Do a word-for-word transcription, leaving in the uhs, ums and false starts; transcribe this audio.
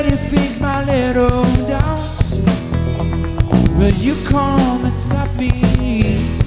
try to fix my little doubts, but you come and stop me.